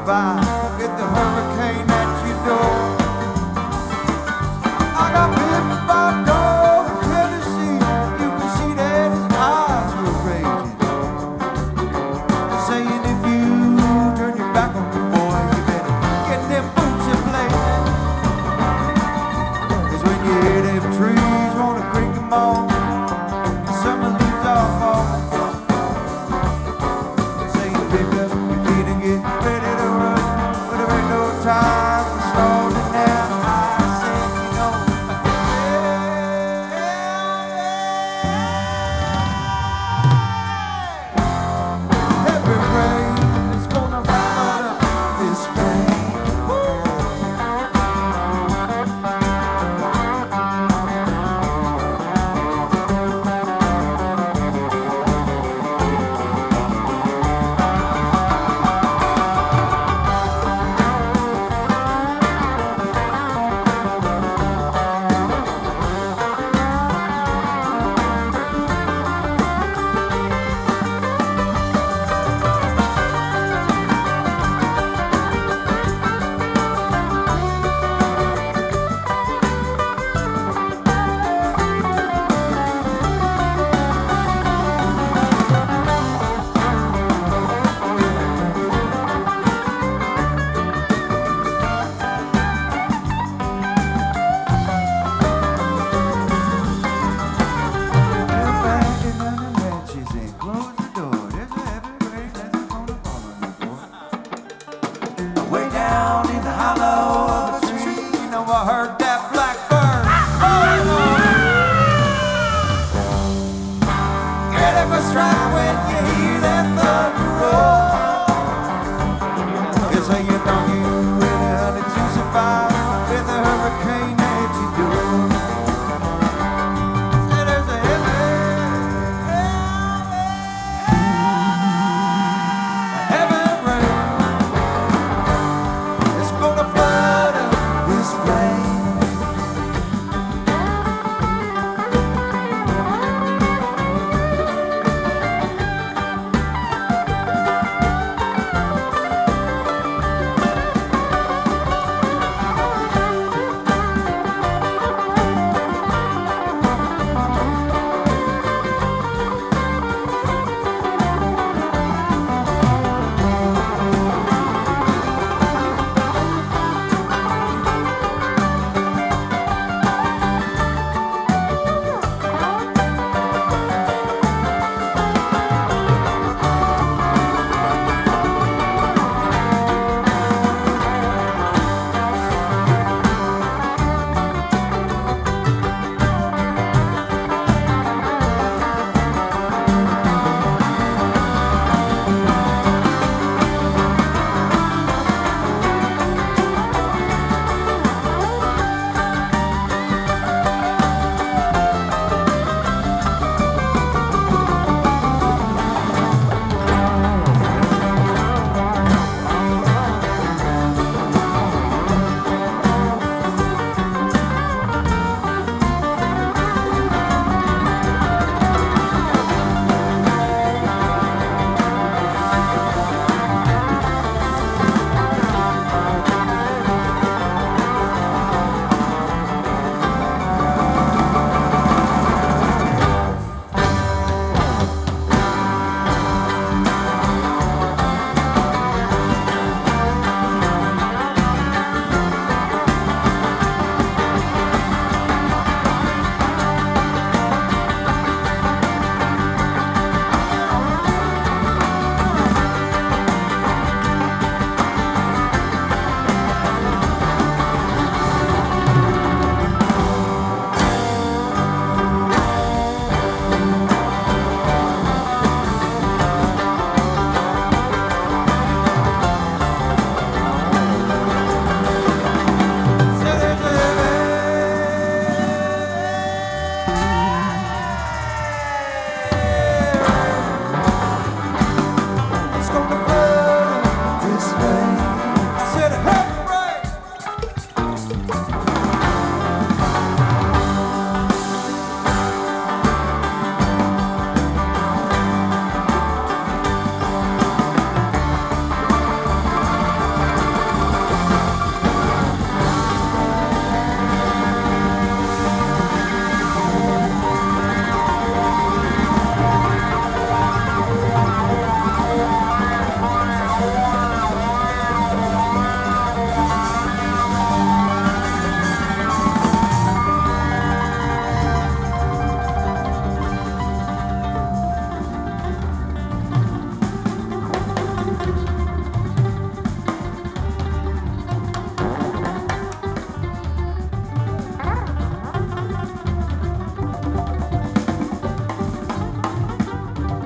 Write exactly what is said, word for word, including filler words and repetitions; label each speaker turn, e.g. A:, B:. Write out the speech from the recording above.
A: survive. Get the hurricane at your door. I got bitten by a dog in Tennessee. You can see that his eyes were raging, saying if you turn your back on me, boy, you better get them boots in blazing. 'Cause when you hear them trees wanna creak them on, the summer leaves are falling. Say you pick up your feet and get ready to run, but there ain't no time for stalling now. I said, you know, heavy rain is gonna flood up this pain. Way down in the hollow of a tree, you know I heard that.